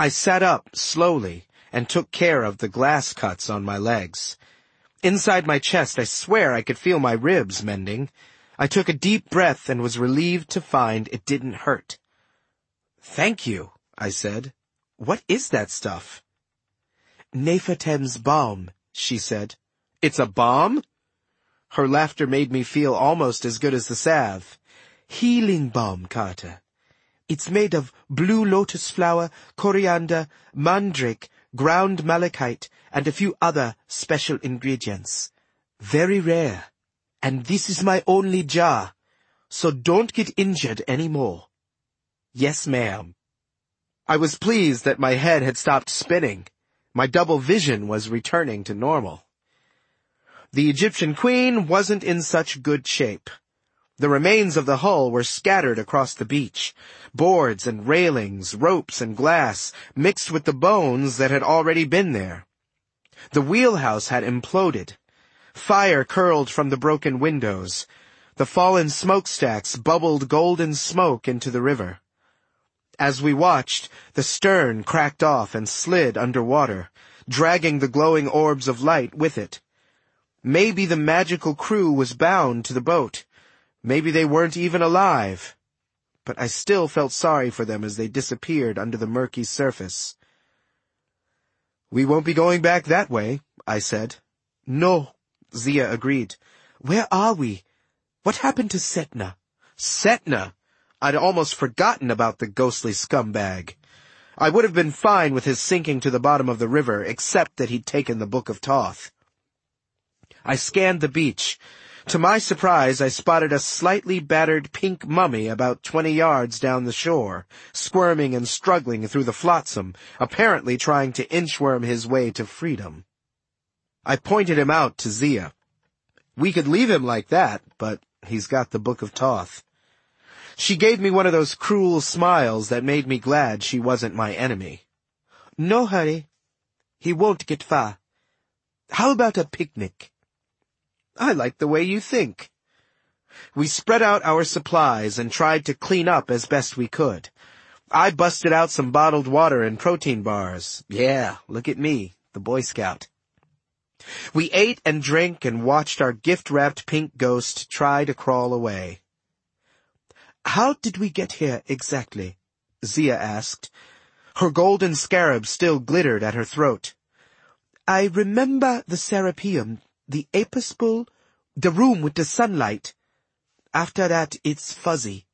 I sat up slowly and took care of the glass cuts on my legs. Inside my chest, I swear I could feel my ribs mending. I took a deep breath and was relieved to find it didn't hurt. "Thank you," I said. "What is that stuff?" "Nefertem's balm," she said. "It's a balm?" Her laughter made me feel almost as good as the salve. "Healing balm, Carter. It's made of blue lotus flower, coriander, mandrake, ground malachite, and a few other special ingredients. Very rare. And this is my only jar, so don't get injured any more." "Yes, ma'am." I was pleased that my head had stopped spinning. My double vision was returning to normal. The Egyptian queen wasn't in such good shape. The remains of the hull were scattered across the beach. Boards and railings, ropes and glass, mixed with the bones that had already been there. The wheelhouse had imploded. Fire curled from the broken windows. The fallen smokestacks bubbled golden smoke into the river. As we watched, the stern cracked off and slid underwater, dragging the glowing orbs of light with it. Maybe the magical crew was bound to the boat. Maybe they weren't even alive. But I still felt sorry for them as they disappeared under the murky surface. "We won't be going back that way," I said. "No," Zia agreed. "Where are we? What happened to Setna?" Setna! I'd almost forgotten about the ghostly scumbag. I would have been fine with his sinking to the bottom of the river, except that he'd taken the Book of Thoth. I scanned the beach. To my surprise, I spotted a slightly battered pink mummy about 20 yards down the shore, squirming and struggling through the flotsam, apparently trying to inchworm his way to freedom. I pointed him out to Zia. "We could leave him like that, but he's got the Book of Thoth." She gave me one of those cruel smiles that made me glad she wasn't my enemy. "No hurry. He won't get far. How about a picnic?" "I like the way you think." We spread out our supplies and tried to clean up as best we could. I busted out some bottled water and protein bars. Yeah, look at me, the Boy Scout. We ate and drank and watched our gift-wrapped pink ghost try to crawl away. "How did we get here exactly?" Zia asked. Her golden scarab still glittered at her throat. "I remember the Serapeum, the Apis bull, the room with the sunlight. After that, it's fuzzy."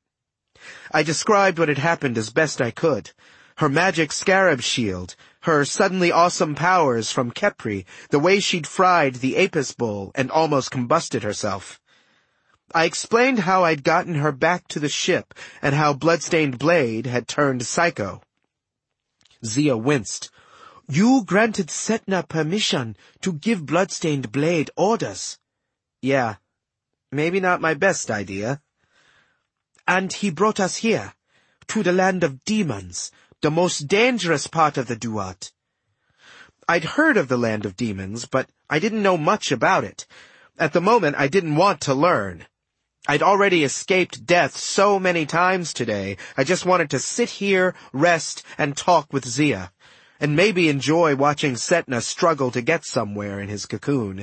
I described what had happened as best I could. Her magic scarab shield, her suddenly awesome powers from Khepri, the way she'd fried the Apis bull and almost combusted herself. I explained how I'd gotten her back to the ship and how Bloodstained Blade had turned psycho. Zia winced. "You granted Setna permission to give Bloodstained Blade orders." "Yeah, maybe not my best idea." "And he brought us here, to the land of demons, the most dangerous part of the Duat." I'd heard of the land of demons, but I didn't know much about it. At the moment, I didn't want to learn. I'd already escaped death so many times today, I just wanted to sit here, rest, and talk with Zia, and maybe enjoy watching Setna struggle to get somewhere in his cocoon.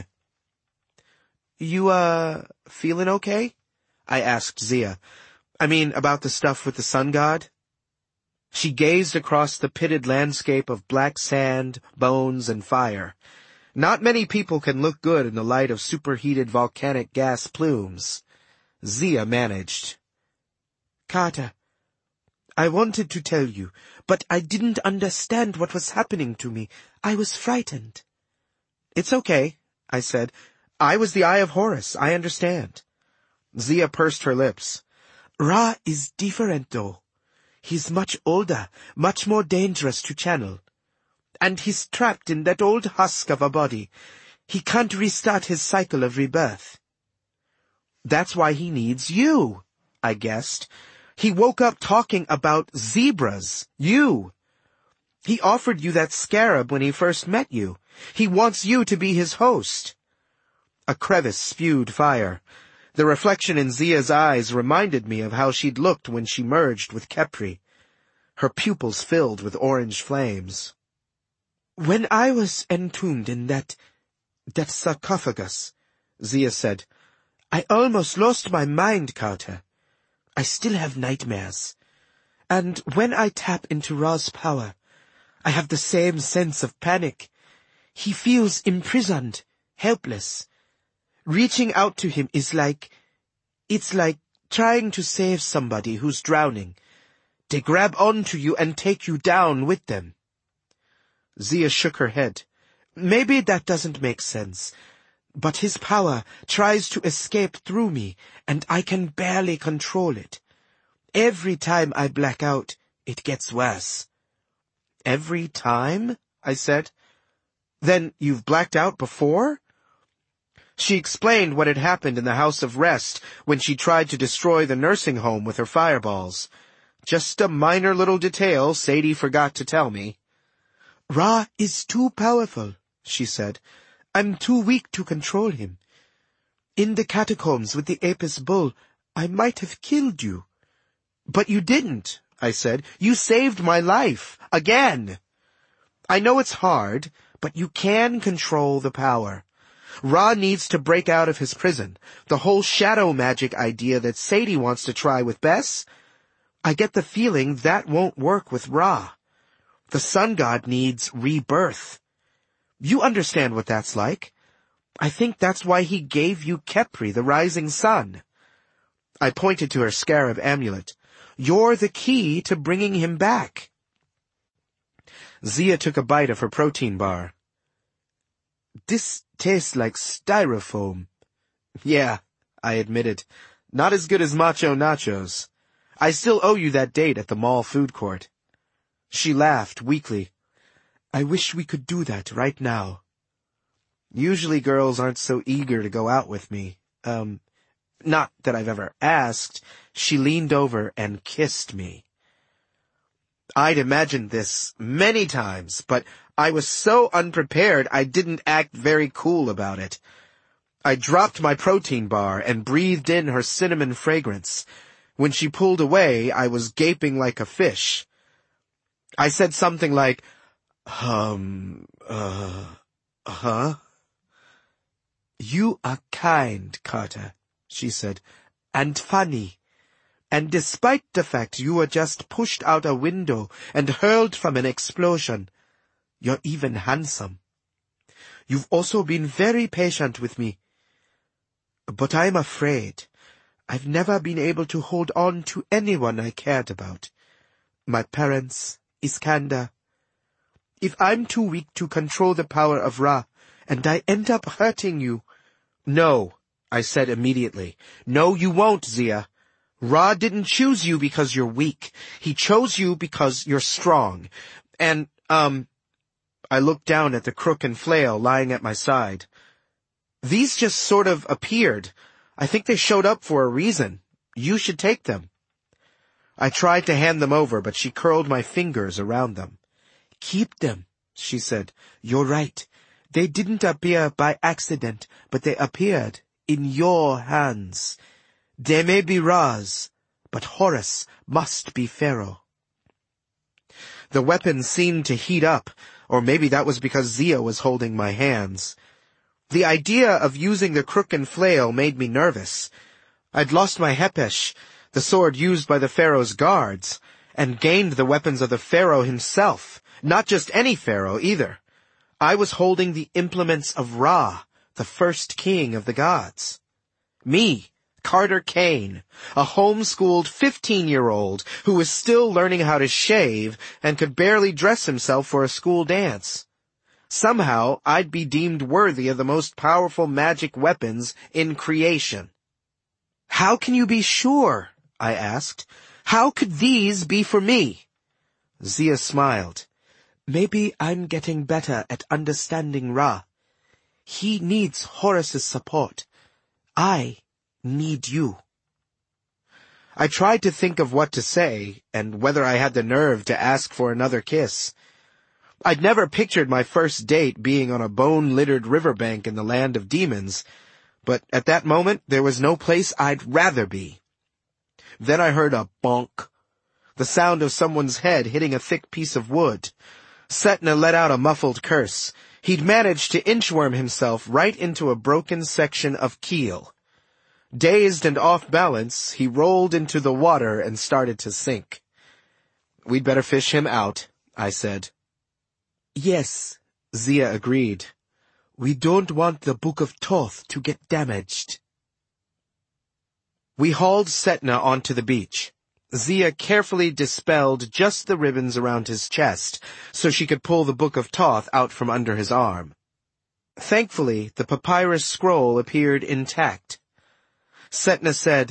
"You, feeling okay?" I asked Zia. "I mean, about the stuff with the sun god?" She gazed across the pitted landscape of black sand, bones, and fire. Not many people can look good in the light of superheated volcanic gas plumes. Zia managed. "Carter, I wanted to tell you, but I didn't understand what was happening to me. I was frightened." "It's okay," I said. "I was the Eye of Horus. I understand." Zia pursed her lips. "Ra is different, though. He's much older, much more dangerous to channel. And he's trapped in that old husk of a body. He can't restart his cycle of rebirth." "That's why he needs you," I guessed. "He woke up talking about zebras, you. He offered you that scarab when he first met you. He wants you to be his host." A crevice spewed fire. The reflection in Zia's eyes reminded me of how she'd looked when she merged with Khepri. her pupils filled with orange flames. "When I was entombed in that sarcophagus," Zia said, "I almost lost my mind, Carter. I still have nightmares. And when I tap into Ra's power, I have the same sense of panic. He feels imprisoned, helpless. Reaching out to him is it's like trying to save somebody who's drowning. They grab onto you and take you down with them." Zia shook her head. "Maybe that doesn't make sense. But his power tries to escape through me, and I can barely control it. Every time I black out, it gets worse." "Every time?" I said. "Then you've blacked out before?" She explained what had happened in the House of Rest when she tried to destroy the nursing home with her fireballs. Just a minor little detail Sadie forgot to tell me. "Ra is too powerful," she said. "I'm too weak to control him. In the catacombs with the Apis bull, I might have killed you." "But you didn't," I said. "You saved my life. Again." "I know it's hard, but you can control the power. Ra needs to break out of his prison. The whole shadow magic idea that Sadie wants to try with Bess, I get the feeling that won't work with Ra. The sun god needs rebirth. You understand what that's like. I think that's why he gave you Khepri, the rising sun." I pointed to her scarab amulet. "You're the key to bringing him back." Zia took a bite of her protein bar. "This tastes like styrofoam." "Yeah," I admitted. "Not as good as Macho Nachos. I still owe you that date at the mall food court." She laughed weakly. "I wish we could do that right now." Usually girls aren't so eager to go out with me. Not that I've ever asked. She leaned over and kissed me. I'd imagined this many times, but I was so unprepared I didn't act very cool about it. I dropped my protein bar and breathed in her cinnamon fragrance. When she pulled away, I was gaping like a fish. I said something like, huh? "You are kind, Carter," she said, "and funny. And despite the fact you were just pushed out a window and hurled from an explosion, you're even handsome. You've also been very patient with me. But I'm afraid I've never been able to hold on to anyone I cared about. My parents, Iskander. If I'm too weak to control the power of Ra, and I end up hurting you—" "No," I said immediately. "No, you won't, Zia. Ra didn't choose you because you're weak. He chose you because you're strong. And, I looked down at the crook and flail lying at my side. "These just sort of appeared. I think they showed up for a reason. You should take them." I tried to hand them over, but she curled my fingers around them. "Keep them," she said. "You're right. They didn't appear by accident, but they appeared in your hands. They may be Ra's, but Horus must be Pharaoh." The weapon seemed to heat up, or maybe that was because Zia was holding my hands. The idea of using the crook and flail made me nervous. I'd lost my Hepesh, the sword used by the Pharaoh's guards, and gained the weapons of the Pharaoh himself, not just any Pharaoh either. I was holding the implements of Ra, the first king of the gods. Me, Carter Kane, a homeschooled 15-year-old who was still learning how to shave and could barely dress himself for a school dance. Somehow, I'd be deemed worthy of the most powerful magic weapons in creation. "How can you be sure?" I asked. "How could these be for me?" Zia smiled. "Maybe I'm getting better at understanding Ra. He needs Horus's support. I need you." I tried to think of what to say, and whether I had the nerve to ask for another kiss. I'd never pictured my first date being on a bone-littered riverbank in the land of demons, but at that moment there was no place I'd rather be. Then I heard a bonk. the sound of someone's head hitting a thick piece of wood. Setna let out a muffled curse. He'd managed to inchworm himself right into a broken section of keel. Dazed and off balance, he rolled into the water and started to sink. "We'd better fish him out," I said. "Yes," Zia agreed. "We don't want the Book of Thoth to get damaged." We hauled Setna onto the beach. Zia carefully dispelled just the ribbons around his chest, so she could pull the Book of Thoth out from under his arm. Thankfully, the papyrus scroll appeared intact. Setna said,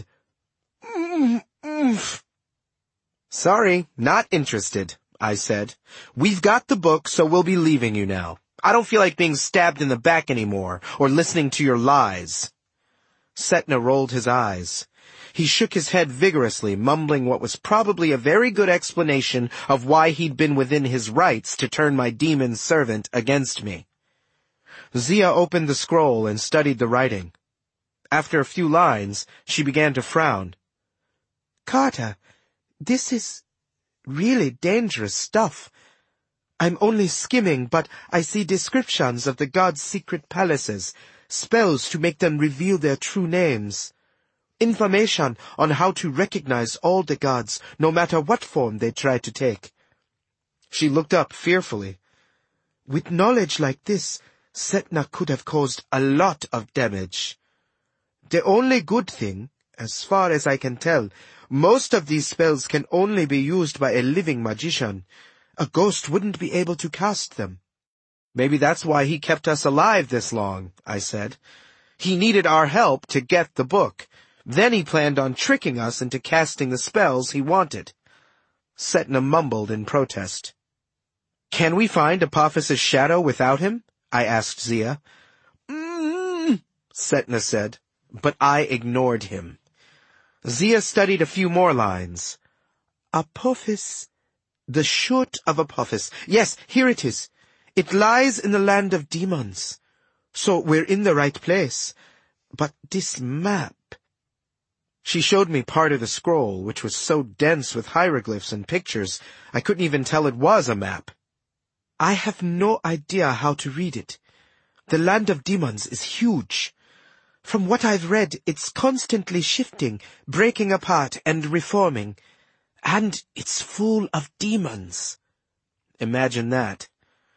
"Sorry, not interested," I said. "We've got the book, so we'll be leaving you now. I don't feel like being stabbed in the back anymore, or listening to your lies." Setna rolled his eyes. He shook his head vigorously, mumbling what was probably a very good explanation of why he'd been within his rights to turn my demon servant against me. Zia opened the scroll and studied the writing. After a few lines, she began to frown. "Carter, this is really dangerous stuff. I'm only skimming, but I see descriptions of the gods' secret palaces, spells to make them reveal their true names, information on how to recognize all the gods, no matter what form they try to take." She looked up fearfully. "With knowledge like this, Setna could have caused a lot of damage. The only good thing, as far as I can tell, most of these spells can only be used by a living magician. A ghost wouldn't be able to cast them." "Maybe that's why he kept us alive this long," I said. "He needed our help to get the book. Then he planned on tricking us into casting the spells he wanted." Setna mumbled in protest. "Can we find Apophis' shadow without him?" I asked Zia. Setna said, but I ignored him. Zia studied a few more lines. "Apophis, the shoot of Apophis. Yes, here it is. It lies in the land of demons. So we're in the right place. But this map..." She showed me part of the scroll, which was so dense with hieroglyphs and pictures, I couldn't even tell it was a map. "I have no idea how to read it. The land of demons is huge. From what I've read, it's constantly shifting, breaking apart, and reforming. And it's full of demons." Imagine that.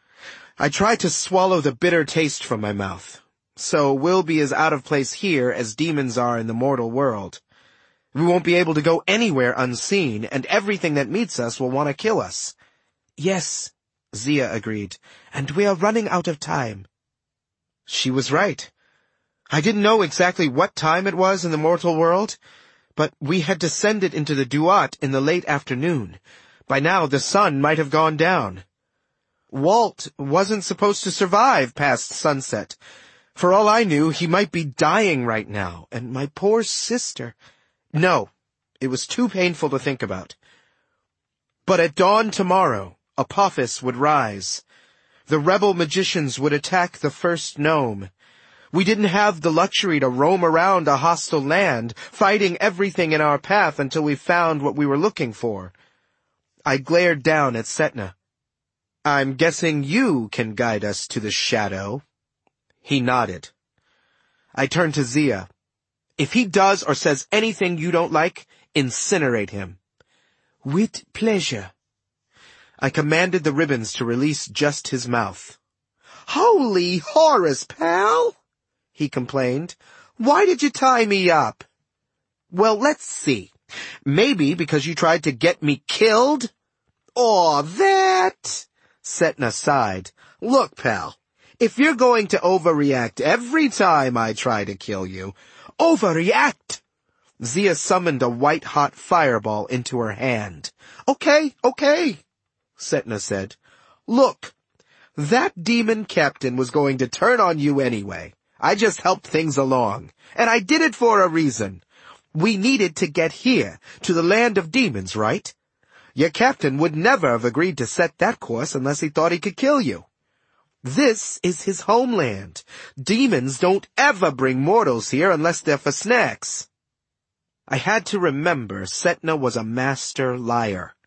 I tried to swallow the bitter taste from my mouth. So we'll be as out of place here as demons are in the mortal world. We won't be able to go anywhere unseen, and everything that meets us will want to kill us. "Yes," Zia agreed, "and we are running out of time." She was right. I didn't know exactly what time it was in the mortal world, but we had descended into the Duat in the late afternoon. By now the sun might have gone down. Walt wasn't supposed to survive past sunset. For all I knew, he might be dying right now, and my poor sister... No, it was too painful to think about. But at dawn tomorrow, Apophis would rise. The rebel magicians would attack the first gnome. We didn't have the luxury to roam around a hostile land, fighting everything in our path until we found what we were looking for. I glared down at Setna. "I'm guessing you can guide us to the shadow." He nodded. I turned to Zia. "If he does or says anything you don't like, incinerate him." "With pleasure." I commanded the ribbons to release just his mouth. "Holy Horus, pal!" he complained. "Why did you tie me up?" "Well, let's see. Maybe because you tried to get me killed?" "Aw, that!" Setna sighed. "Look, pal, if you're going to overreact every time I try to kill you..." "Overreact!" Zia summoned a white-hot fireball into her hand. Okay, Setna said. "Look, that demon captain was going to turn on you anyway. I just helped things along, and I did it for a reason. We needed to get here, to the land of demons, right? Your captain would never have agreed to set that course unless he thought he could kill you. This is his homeland. Demons don't ever bring mortals here unless they're for snacks." I had to remember Setna was a master liar.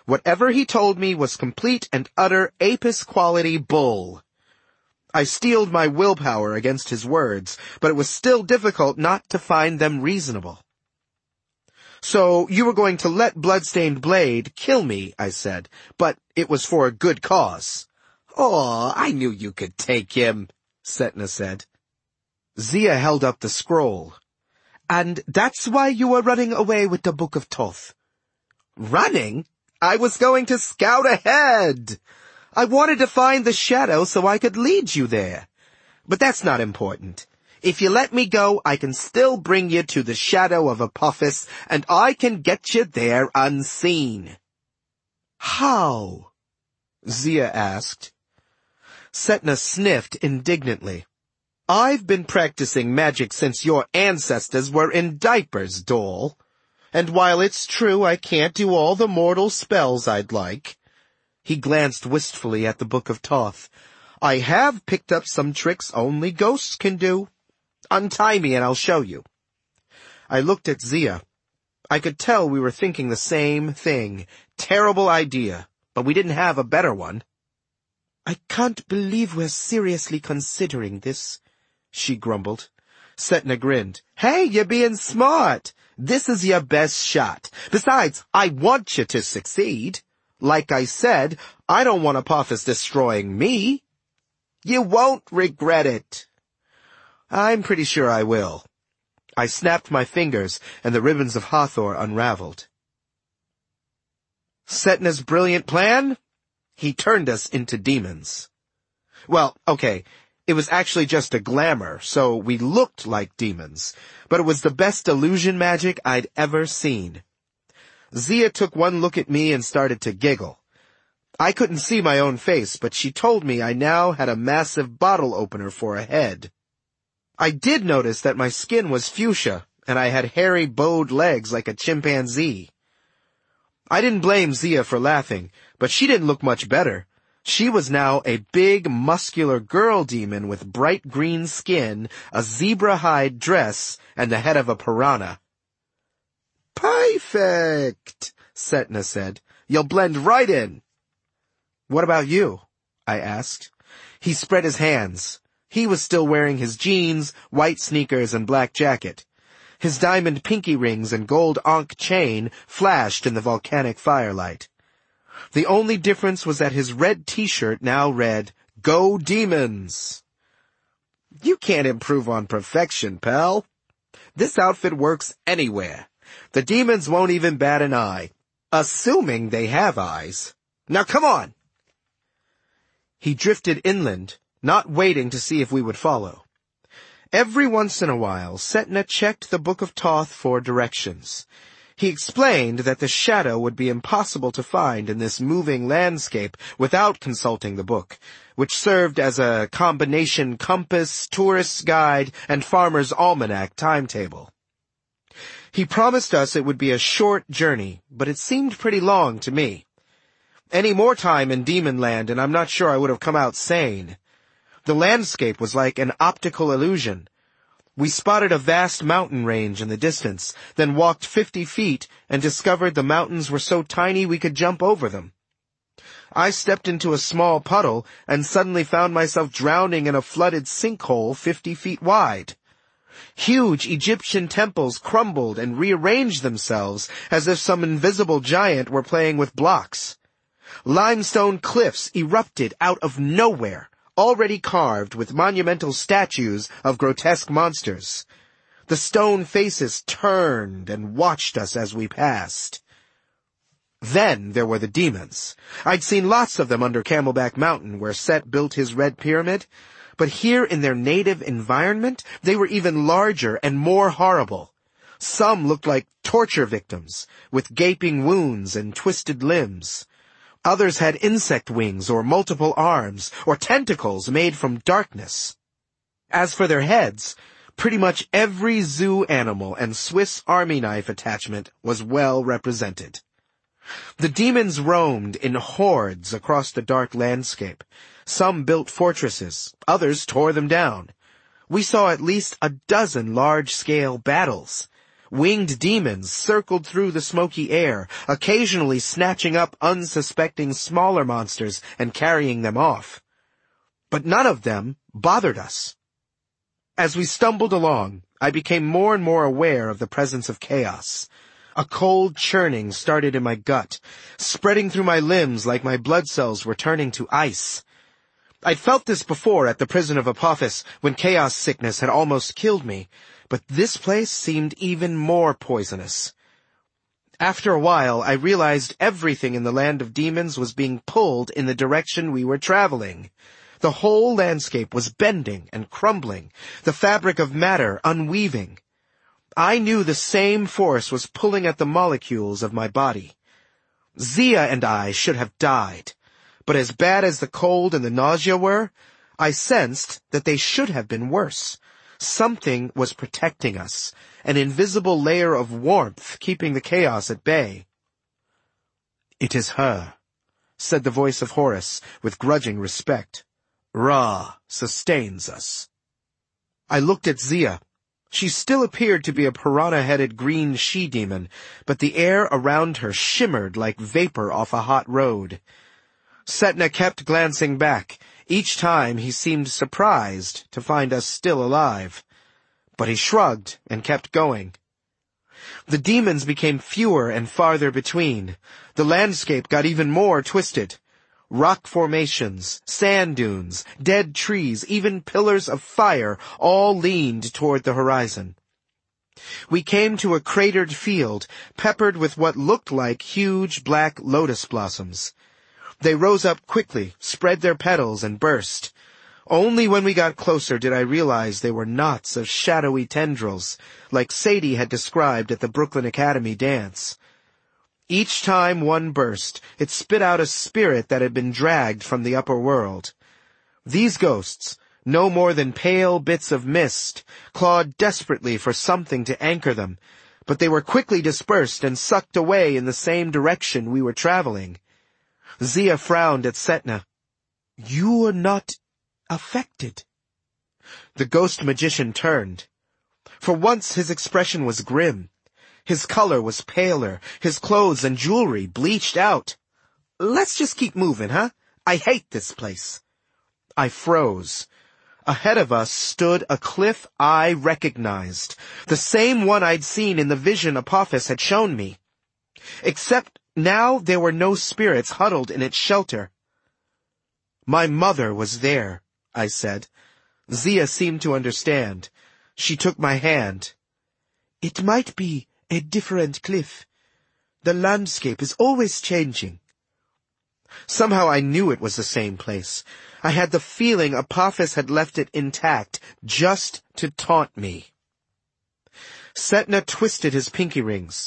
Whatever he told me was complete and utter Apis-quality bull. I steeled my willpower against his words, but it was still difficult not to find them reasonable. "So you were going to let Bloodstained Blade kill me," I said, "but it was for a good cause." "Oh, I knew you could take him," Setna said. Zia held up the scroll. "And that's why you were running away with the Book of Thoth." "Running? "I was going to scout ahead. I wanted to find the shadow so I could lead you there. But that's not important. If you let me go, I can still bring you to the shadow of Apophis, and I can get you there unseen." "How?" Zia asked. Setna sniffed indignantly. "I've been practicing magic since your ancestors were in diapers, doll. And while it's true I can't do all the mortal spells I'd like," he glanced wistfully at the Book of Thoth, "I have picked up some tricks only ghosts can do. Untie me and I'll show you." I looked at Zia. I could tell we were thinking the same thing. Terrible idea, but we didn't have a better one. "I can't believe we're seriously considering this," she grumbled. Setna grinned. "Hey, you're being smart. This is your best shot. Besides, I want you to succeed. Like I said, I don't want Apophis destroying me." "You won't regret it." "I'm pretty sure I will." I snapped my fingers, and the ribbons of Hathor unraveled. Setna's brilliant plan? He turned us into demons. Well, okay, it was actually just a glamour, so we looked like demons, but it was the best illusion magic I'd ever seen. Zia took one look at me and started to giggle. I couldn't see my own face, but she told me I now had a massive bottle opener for a head. I did notice that my skin was fuchsia, and I had hairy bowed legs like a chimpanzee. I didn't blame Zia for laughing, but she didn't look much better. She was now a big, muscular girl demon with bright green skin, a zebra hide dress, and the head of a piranha. "Perfect," Setna said. "You'll blend right in." "What about you?" I asked. He spread his hands. He was still wearing his jeans, white sneakers, and black jacket. His diamond pinky rings and gold ankh chain flashed in the volcanic firelight. The only difference was that his red t-shirt now read, "Go Demons." "You can't improve on perfection, pal. This outfit works anywhere. The demons won't even bat an eye, assuming they have eyes. Now come on." He drifted inland, not waiting to see if we would follow. Every once in a while, Setna checked the Book of Thoth for directions. He explained that the shadow would be impossible to find in this moving landscape without consulting the book, which served as a combination compass, tourist's guide, and farmer's almanac timetable. He promised us it would be a short journey, but it seemed pretty long to me. Any more time in Demonland, and I'm not sure I would have come out sane. The landscape was like an optical illusion. We spotted a vast mountain range in the distance, then walked 50 feet and discovered the mountains were so tiny we could jump over them. I stepped into a small puddle and suddenly found myself drowning in a flooded sinkhole 50 feet wide. Huge Egyptian temples crumbled and rearranged themselves as if some invisible giant were playing with blocks. Limestone cliffs erupted out of nowhere, already carved with monumental statues of grotesque monsters. The stone faces turned and watched us as we passed. Then there were the demons. I'd seen lots of them under Camelback Mountain, where Set built his red pyramid, but here in their native environment, they were even larger and more horrible. Some looked like torture victims, with gaping wounds and twisted limbs. Others had insect wings or multiple arms or tentacles made from darkness. As for their heads, pretty much every zoo animal and Swiss Army knife attachment was well represented. The demons roamed in hordes across the dark landscape. Some built fortresses, others tore them down. We saw at least a dozen large-scale battles. Winged demons circled through the smoky air, occasionally snatching up unsuspecting smaller monsters and carrying them off. But none of them bothered us. As we stumbled along, I became more and more aware of the presence of chaos. A cold churning started in my gut, spreading through my limbs like my blood cells were turning to ice. I'd felt this before at the prison of Apophis, when chaos sickness had almost killed me, but this place seemed even more poisonous. After a while, I realized everything in the land of demons was being pulled in the direction we were traveling. The whole landscape was bending and crumbling, the fabric of matter unweaving. I knew the same force was pulling at the molecules of my body. Zia and I should have died, but as bad as the cold and the nausea were, I sensed that they should have been worse. Something was protecting us, an invisible layer of warmth keeping the chaos at bay. "It is her," said the voice of Horus with grudging respect. "Ra sustains us." I looked at Zia. She still appeared to be a piranha-headed green she-demon, but the air around her shimmered like vapor off a hot road. Setna kept glancing back. Each time he seemed surprised to find us still alive. But he shrugged and kept going. The demons became fewer and farther between. The landscape got even more twisted. Rock formations, sand dunes, dead trees, even pillars of fire all leaned toward the horizon. We came to a cratered field, peppered with what looked like huge black lotus blossoms. They rose up quickly, spread their petals, and burst. Only when we got closer did I realize they were knots of shadowy tendrils, like Sadie had described at the Brooklyn Academy dance. Each time one burst, it spit out a spirit that had been dragged from the upper world. These ghosts, no more than pale bits of mist, clawed desperately for something to anchor them, but they were quickly dispersed and sucked away in the same direction we were traveling. Zia frowned at Setna. "You are not affected." The ghost magician turned. For once his expression was grim. His color was paler, his clothes and jewelry bleached out. "Let's just keep moving, huh? I hate this place." I froze. Ahead of us stood a cliff I recognized, the same one I'd seen in the vision Apophis had shown me. Except now there were no spirits huddled in its shelter. "My mother was there," I said. Zia seemed to understand. She took my hand. "It might be a different cliff. The landscape is always changing." Somehow I knew it was the same place. I had the feeling Apophis had left it intact just to taunt me. Setna twisted his pinky rings.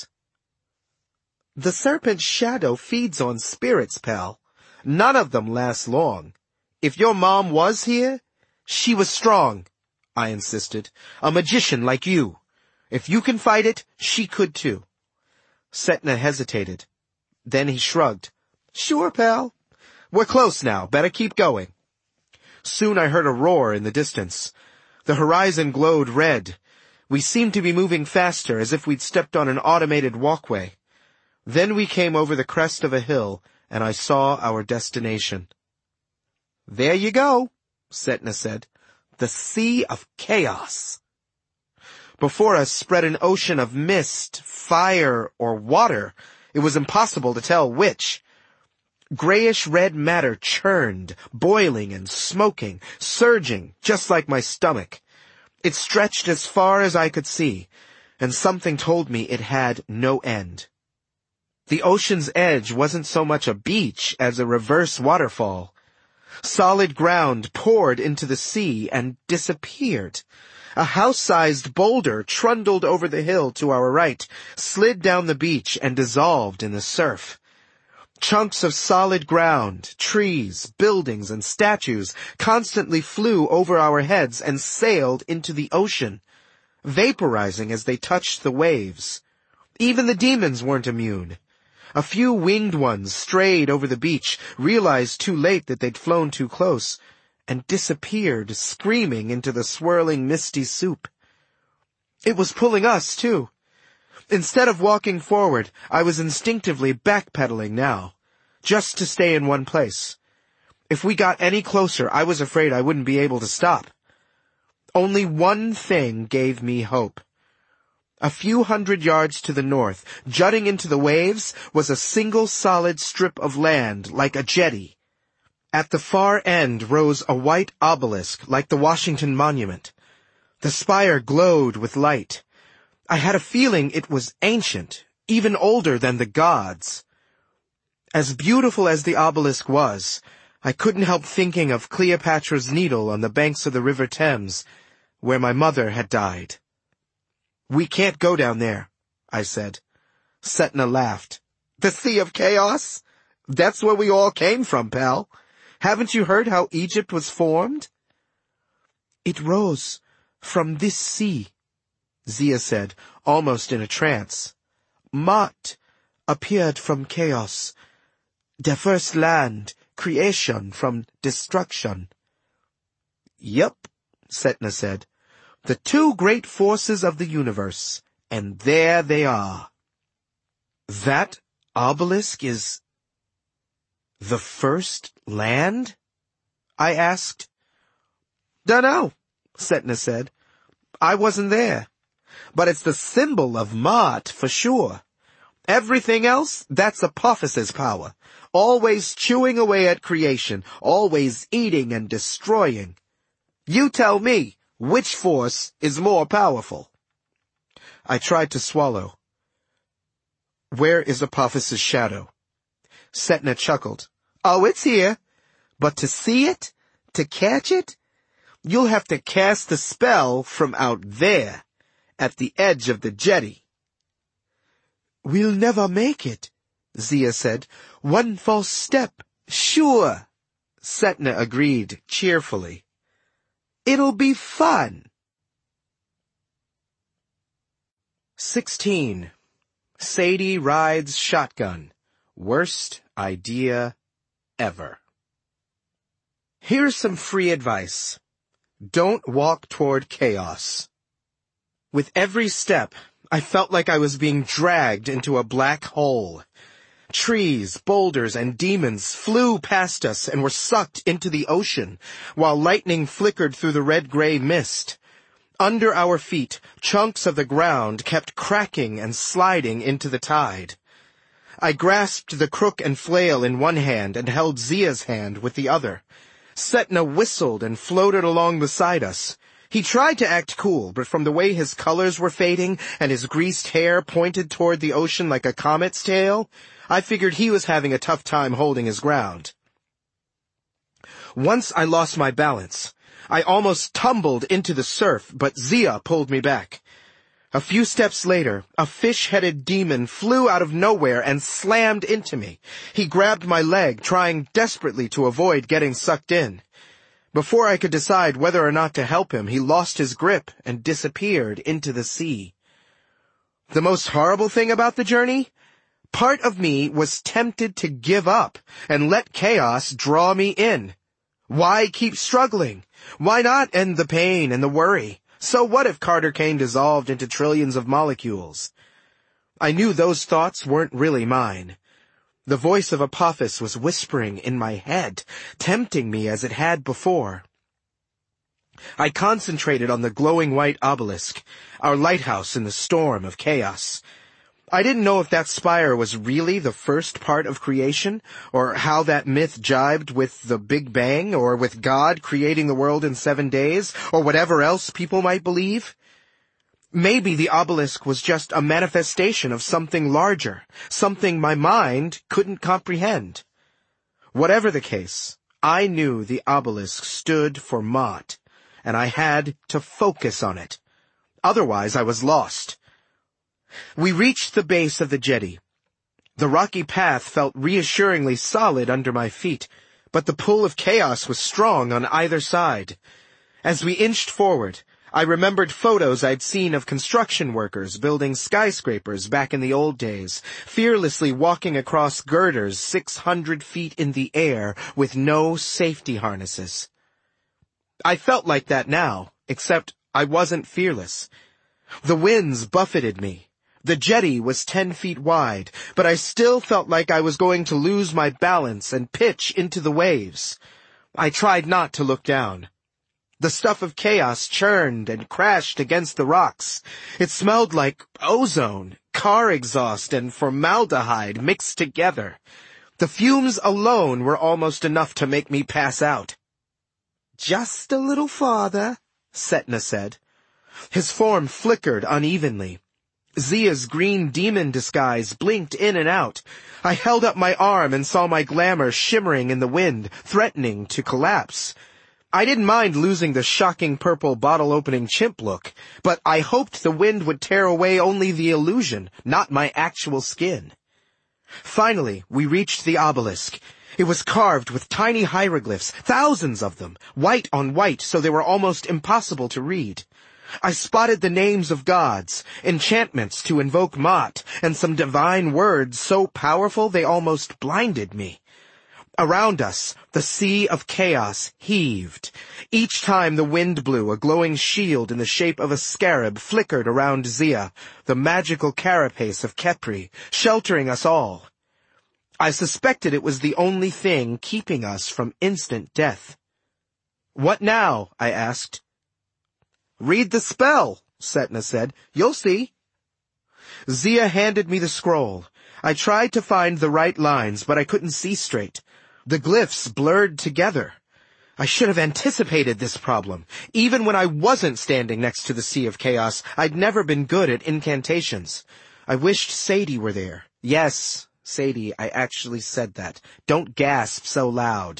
"The serpent's shadow feeds on spirits, pal. None of them last long. If your mom was here, she was strong," I insisted. "A magician like you. If you can fight it, she could too." Setna hesitated. Then he shrugged. "Sure, pal. We're close now. Better keep going." Soon I heard a roar in the distance. The horizon glowed red. We seemed to be moving faster, as if we'd stepped on an automated walkway. Then we came over the crest of a hill, and I saw our destination. "There you go," Setna said. "The Sea of Chaos." Before us spread an ocean of mist, fire, or water. It was impossible to tell which. Grayish-red matter churned, boiling and smoking, surging, just like my stomach. It stretched as far as I could see, and something told me it had no end. The ocean's edge wasn't so much a beach as a reverse waterfall. Solid ground poured into the sea and disappeared. A house-sized boulder trundled over the hill to our right, slid down the beach, and dissolved in the surf. Chunks of solid ground, trees, buildings, and statues constantly flew over our heads and sailed into the ocean, vaporizing as they touched the waves. Even the demons weren't immune. A few winged ones strayed over the beach, realized too late that they'd flown too close, and disappeared, screaming into the swirling misty soup. It was pulling us, too. Instead of walking forward, I was instinctively backpedaling now, just to stay in one place. If we got any closer, I was afraid I wouldn't be able to stop. Only one thing gave me hope. A few hundred yards to the north, jutting into the waves, was a single solid strip of land like a jetty. At the far end rose a white obelisk like the Washington Monument. The spire glowed with light. I had a feeling it was ancient, even older than the gods. As beautiful as the obelisk was, I couldn't help thinking of Cleopatra's Needle on the banks of the River Thames, where my mother had died. "We can't go down there," I said. Setna laughed. "The Sea of Chaos? That's where we all came from, pal. Haven't you heard how Egypt was formed?" "It rose from this sea," Zia said, almost in a trance. "Ma'at appeared from chaos. The first land, creation from destruction." "Yep," Setna said. "The two great forces of the universe, and there they are." "That obelisk is the first land?" I asked. "Dunno," Setna said. "I wasn't there. But it's the symbol of Ma'at for sure. Everything else, that's Apophyse's power. Always chewing away at creation, always eating and destroying. You tell me, which force is more powerful?" I tried to swallow. "Where is Apophyse's shadow?" Setna chuckled. "Oh, it's here. But to see it, to catch it, you'll have to cast the spell from out there, at the edge of the jetty." "We'll never make it," Zia said. "One false step." "Sure," Setna agreed cheerfully. "It'll be fun." 16. Sadie rides shotgun. Worst idea ever. Here's some free advice. Don't walk toward chaos. With every step, I felt like I was being dragged into a black hole. Trees, boulders, and demons flew past us and were sucked into the ocean, while lightning flickered through the red-gray mist. Under our feet, chunks of the ground kept cracking and sliding into the tide. I grasped the crook and flail in one hand and held Zia's hand with the other. Setna whistled and floated along beside us. He tried to act cool, but from the way his colors were fading and his greased hair pointed toward the ocean like a comet's tail, I figured he was having a tough time holding his ground. Once I lost my balance. I almost tumbled into the surf, but Zia pulled me back. A few steps later, a fish-headed demon flew out of nowhere and slammed into me. He grabbed my leg, trying desperately to avoid getting sucked in. Before I could decide whether or not to help him, he lost his grip and disappeared into the sea. The most horrible thing about the journey? Part of me was tempted to give up and let chaos draw me in. Why keep struggling? Why not end the pain and the worry? So what if Carter Kane dissolved into trillions of molecules? I knew those thoughts weren't really mine. The voice of Apophis was whispering in my head, tempting me as it had before. I concentrated on the glowing white obelisk, our lighthouse in the storm of chaos. I didn't know if that spire was really the first part of creation, or how that myth jibed with the Big Bang, or with God creating the world in 7 days, or whatever else people might believe. Maybe the obelisk was just a manifestation of something larger, something my mind couldn't comprehend. Whatever the case, I knew the obelisk stood for Ma'at, and I had to focus on it. Otherwise, I was lost. We reached the base of the jetty. The rocky path felt reassuringly solid under my feet, but the pull of chaos was strong on either side. As we inched forward, I remembered photos I'd seen of construction workers building skyscrapers back in the old days, fearlessly walking across girders 600 feet in the air with no safety harnesses. I felt like that now, except I wasn't fearless. The winds buffeted me. The jetty was 10 feet wide, but I still felt like I was going to lose my balance and pitch into the waves. I tried not to look down. The stuff of chaos churned and crashed against the rocks. It smelled like ozone, car exhaust, and formaldehyde mixed together. The fumes alone were almost enough to make me pass out. "Just a little farther," Setna said. His form flickered unevenly. Zia's green demon disguise blinked in and out. I held up my arm and saw my glamour shimmering in the wind, threatening to collapse. I didn't mind losing the shocking purple bottle-opening chimp look, but I hoped the wind would tear away only the illusion, not my actual skin. Finally, we reached the obelisk. It was carved with tiny hieroglyphs, thousands of them, white on white, so they were almost impossible to read. I spotted the names of gods, enchantments to invoke Mot, and some divine words so powerful they almost blinded me. Around us, the sea of chaos heaved. Each time the wind blew, a glowing shield in the shape of a scarab flickered around Zia, the magical carapace of Khepri, sheltering us all. I suspected it was the only thing keeping us from instant death. "What now?" I asked. "Read the spell," Setna said. "You'll see." Zia handed me the scroll. I tried to find the right lines, but I couldn't see straight. The glyphs blurred together. I should have anticipated this problem. Even when I wasn't standing next to the Sea of Chaos, I'd never been good at incantations. I wished Sadie were there. Yes, Sadie, I actually said that. Don't gasp so loud.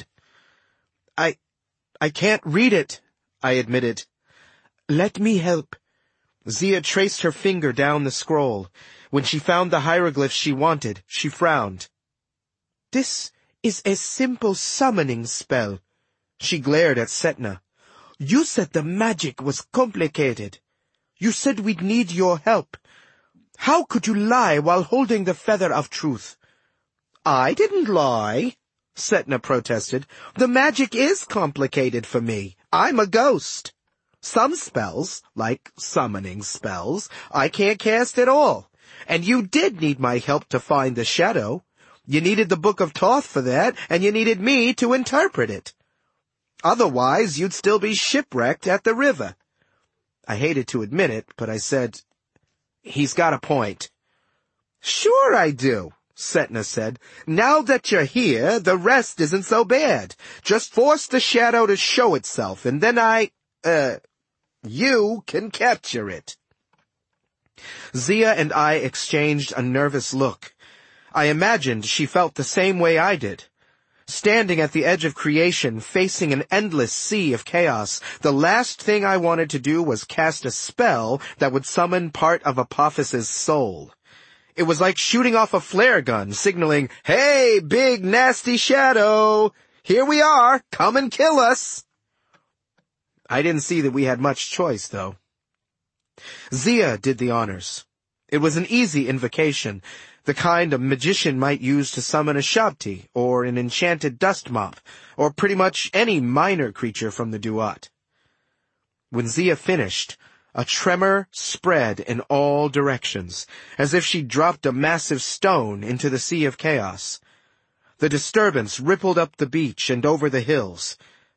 I can't read it, I admitted. "Let me help." Zia traced her finger down the scroll. When she found the hieroglyphs she wanted, she frowned. "This is a simple summoning spell." She glared at Setna. "You said the magic was complicated. You said we'd need your help. How could you lie while holding the feather of truth?" "I didn't lie," Setna protested. "The magic is complicated for me. I'm a ghost. Some spells, like summoning spells, I can't cast at all. And you did need my help to find the shadow. You needed the Book of Thoth for that, and you needed me to interpret it. Otherwise, you'd still be shipwrecked at the river." I hated to admit it, but I said, "He's got a point." "Sure I do," Setna said. "Now that you're here, the rest isn't so bad. Just force the shadow to show itself, and then you can capture it." Zia and I exchanged a nervous look. I imagined she felt the same way I did. Standing at the edge of creation, facing an endless sea of chaos, the last thing I wanted to do was cast a spell that would summon part of Apophis's soul. It was like shooting off a flare gun, signaling, "Hey, big nasty shadow! Here we are! Come and kill us!" I didn't see that we had much choice, though. Zia did the honors. It was an easy invocation, the kind a magician might use to summon a Shabti, or an enchanted dust mop, or pretty much any minor creature from the Duat. When Zia finished, a tremor spread in all directions, as if she dropped a massive stone into the Sea of Chaos. The disturbance rippled up the beach and over the hills.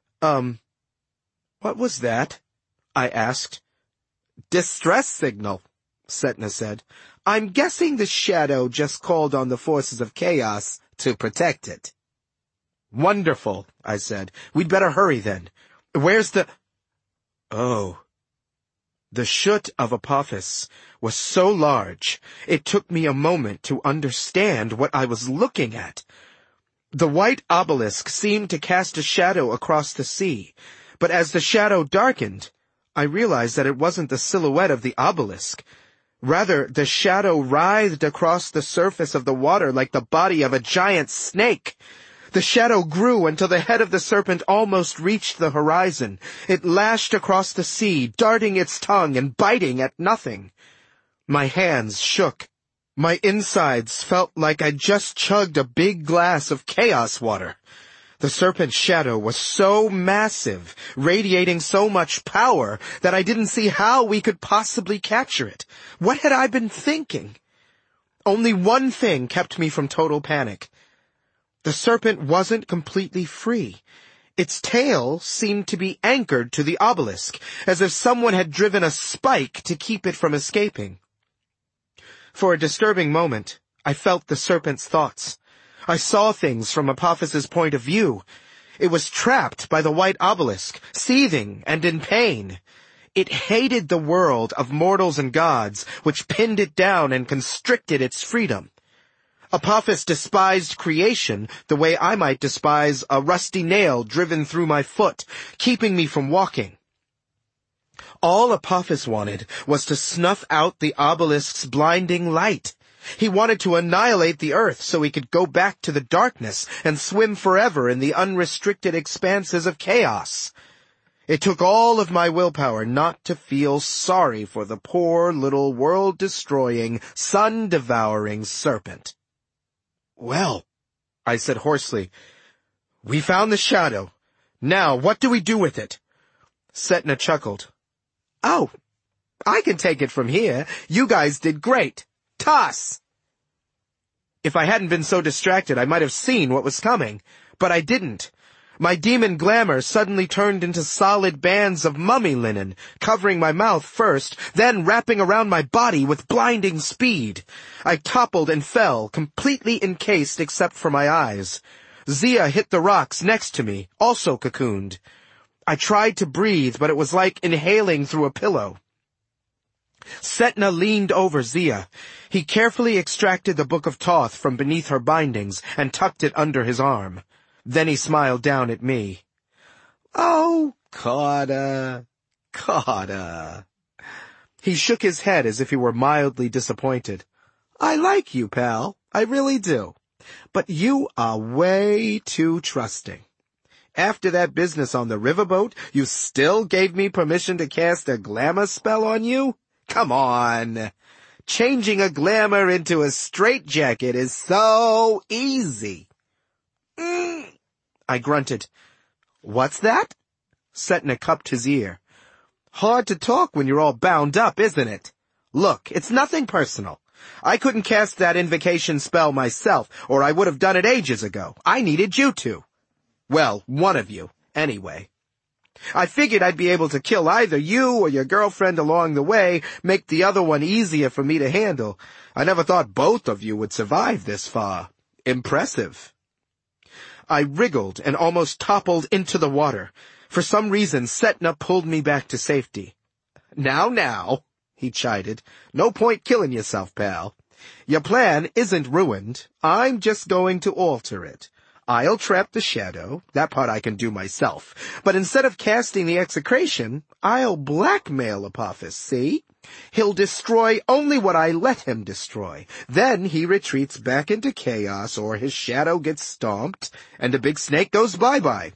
What was that?" I asked. "Distress signal," Setna said. "I'm guessing the shadow just called on the forces of chaos to protect it." "Wonderful," I said. "We'd better hurry then. Where's the—" Oh. The Shut of Apophis was so large, it took me a moment to understand what I was looking at. The white obelisk seemed to cast a shadow across the sea, but as the shadow darkened, I realized that it wasn't the silhouette of the obelisk. Rather, the shadow writhed across the surface of the water like the body of a giant snake. The shadow grew until the head of the serpent almost reached the horizon. It lashed across the sea, darting its tongue and biting at nothing. My hands shook. My insides felt like I'd just chugged a big glass of chaos water. The serpent's shadow was so massive, radiating so much power, that I didn't see how we could possibly capture it. What had I been thinking? Only one thing kept me from total panic. The serpent wasn't completely free. Its tail seemed to be anchored to the obelisk, as if someone had driven a spike to keep it from escaping. For a disturbing moment, I felt the serpent's thoughts. I saw things from Apophis' point of view. It was trapped by the white obelisk, seething and in pain. It hated the world of mortals and gods, which pinned it down and constricted its freedom. Apophis despised creation the way I might despise a rusty nail driven through my foot, keeping me from walking. All Apophis wanted was to snuff out the obelisk's blinding light. He wanted to annihilate the earth so he could go back to the darkness and swim forever in the unrestricted expanses of chaos. It took all of my willpower not to feel sorry for the poor little world-destroying, sun-devouring serpent. "Well," I said hoarsely, "we found the shadow. Now, what do we do with it?" Setna chuckled. "Oh, I can take it from here. You guys did great. Toss!" If I hadn't been so distracted, I might have seen what was coming, but I didn't. My demon glamour suddenly turned into solid bands of mummy linen, covering my mouth first, then wrapping around my body with blinding speed. I toppled and fell, completely encased except for my eyes. Zia hit the rocks next to me, also cocooned. I tried to breathe, but it was like inhaling through a pillow. Setna leaned over Zia. He carefully extracted the Book of Thoth from beneath her bindings and tucked it under his arm. Then he smiled down at me. "Oh, Carter. He shook his head as if he were mildly disappointed. "I like you, pal. I really do. But you are way too trusting. After that business on the riverboat, you still gave me permission to cast a glamour spell on you? Come on. Changing a glamour into a straitjacket is so easy." I grunted. "What's that?" Setna cupped his ear. "Hard to talk when you're all bound up, isn't it? Look, it's nothing personal. I couldn't cast that invocation spell myself, or I would have done it ages ago. I needed you to. Well, one of you, anyway. I figured I'd be able to kill either you or your girlfriend along the way, make the other one easier for me to handle. I never thought both of you would survive this far. Impressive." I wriggled and almost toppled into the water. For some reason, Setna pulled me back to safety. Now, he chided. "No point killing yourself, pal. Your plan isn't ruined. I'm just going to alter it. I'll trap the shadow. That part I can do myself. But instead of casting the execration, I'll blackmail Apophis, see? He'll destroy only what I let him destroy. Then he retreats back into chaos, or his shadow gets stomped, and the big snake goes bye-bye."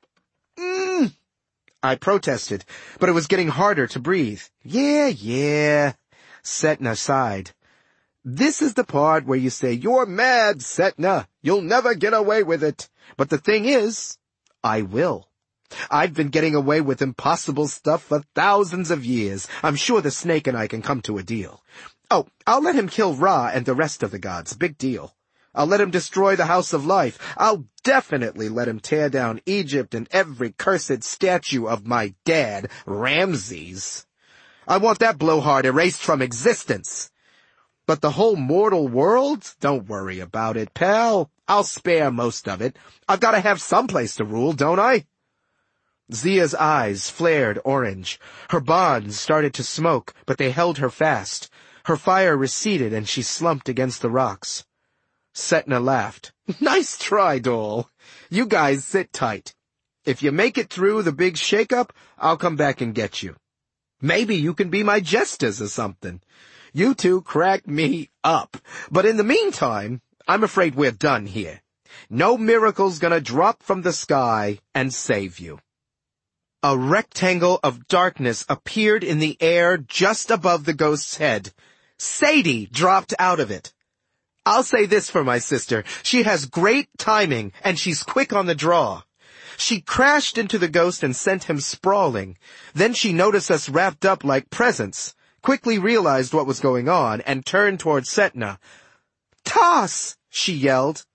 I protested, but it was getting harder to breathe. Yeah, Setna sighed. "This is the part where you say, 'You're mad, Setna. You'll never get away with it.' But the thing is, I will. I've been getting away with impossible stuff for thousands of years. I'm sure the snake and I can come to a deal. Oh, I'll let him kill Ra and the rest of the gods. Big deal. I'll let him destroy the House of Life. I'll definitely let him tear down Egypt and every cursed statue of my dad, Ramses. I want that blowhard erased from existence. But the whole mortal world? Don't worry about it, pal. I'll spare most of it. I've got to have some place to rule, don't I?" Zia's eyes flared orange. Her bonds started to smoke, but they held her fast. Her fire receded and she slumped against the rocks. Setna laughed. "Nice try, doll. You guys sit tight. If you make it through the big shake-up, I'll come back and get you. Maybe you can be my jesters or something. You two crack me up. But in the meantime, I'm afraid we're done here. No miracle's gonna drop from the sky and save you." A rectangle of darkness appeared in the air just above the ghost's head. Sadie dropped out of it. I'll say this for my sister. She has great timing, and she's quick on the draw. She crashed into the ghost and sent him sprawling. Then she noticed us wrapped up like presents, quickly realized what was going on, and turned toward Setna. "Toss!" she yelled.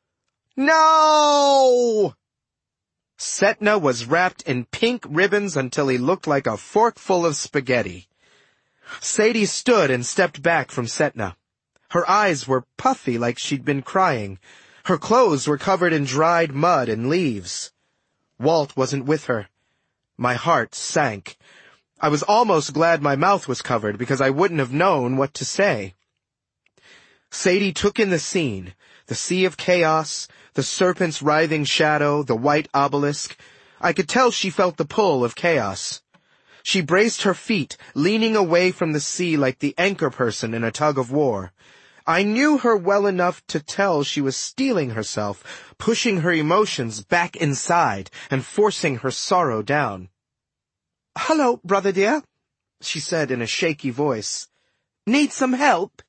"No!" Setna was wrapped in pink ribbons until he looked like a forkful of spaghetti. Sadie stood and stepped back from Setna. Her eyes were puffy like she'd been crying. Her clothes were covered in dried mud and leaves. Walt wasn't with her. My heart sank. I was almost glad my mouth was covered because I wouldn't have known what to say. Sadie took in the scene, the sea of chaos, the serpent's writhing shadow, the white obelisk. I could tell she felt the pull of chaos. She braced her feet, leaning away from the sea like the anchor person in a tug of war. I knew her well enough to tell she was steeling herself, pushing her emotions back inside and forcing her sorrow down. "Hello, brother dear," she said in a shaky voice. "Need some help?"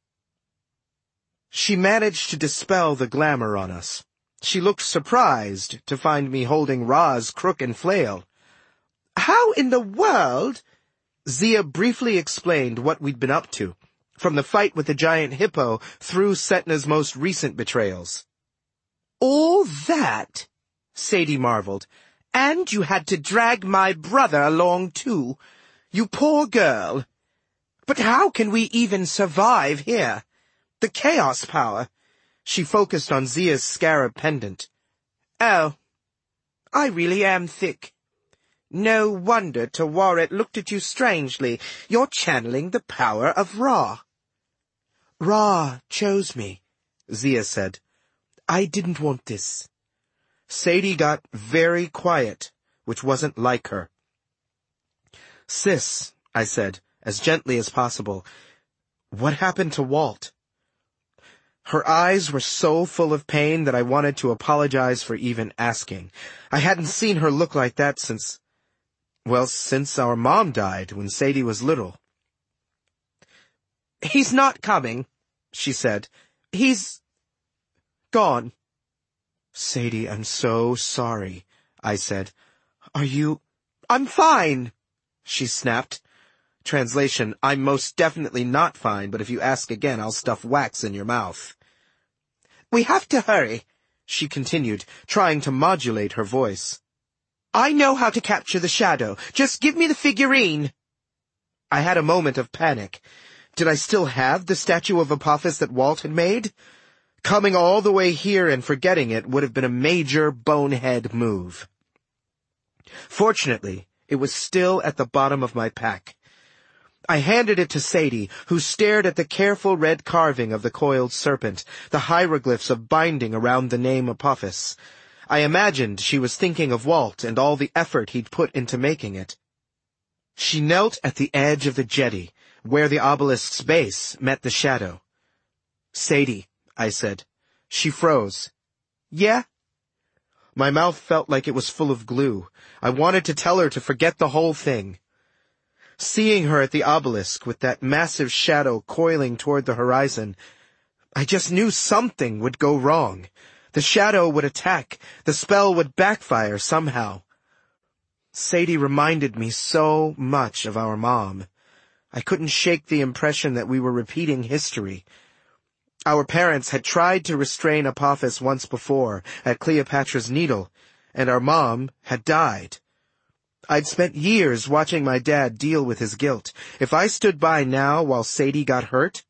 She managed to dispel the glamour on us. She looked surprised to find me holding Ra's crook and flail. "How in the world—" Zia briefly explained what we'd been up to, from the fight with the giant hippo through Setna's most recent betrayals. "All that?" Sadie marveled. "And you had to drag my brother along too. You poor girl. But how can we even survive here? The chaos power." She focused on Zia's scarab pendant. "Oh, I really am thick. No wonder Tawaret looked at you strangely. You're channeling the power of Ra." "Ra chose me," Zia said. "I didn't want this." Sadie got very quiet, which wasn't like her. "Sis," I said, as gently as possible, "what happened to Walt?" Her eyes were so full of pain that I wanted to apologize for even asking. I hadn't seen her look like that since our mom died when Sadie was little. "He's not coming," she said. "He's gone." "Sadie, I'm so sorry," I said. "Are you—" "I'm fine," she snapped. Translation, I'm most definitely not fine, but if you ask again, I'll stuff wax in your mouth. "We have to hurry," she continued, trying to modulate her voice. "I know how to capture the shadow. Just give me the figurine." I had a moment of panic. Did I still have the statue of Apophis that Walt had made? Coming all the way here and forgetting it would have been a major bonehead move. Fortunately, it was still at the bottom of my pack. I handed it to Sadie, who stared at the careful red carving of the coiled serpent, the hieroglyphs of binding around the name Apophis. I imagined she was thinking of Walt and all the effort he'd put into making it. She knelt at the edge of the jetty, where the obelisk's base met the shadow. "Sadie," I said. She froze. "Yeah?" My mouth felt like it was full of glue. I wanted to tell her to forget the whole thing. Seeing her at the obelisk with that massive shadow coiling toward the horizon, I just knew something would go wrong. The shadow would attack. The spell would backfire somehow. Sadie reminded me so much of our mom. I couldn't shake the impression that we were repeating history. Our parents had tried to restrain Apophis once before, at Cleopatra's Needle, and our mom had died. I'd spent years watching my dad deal with his guilt. If I stood by now while Sadie got hurt...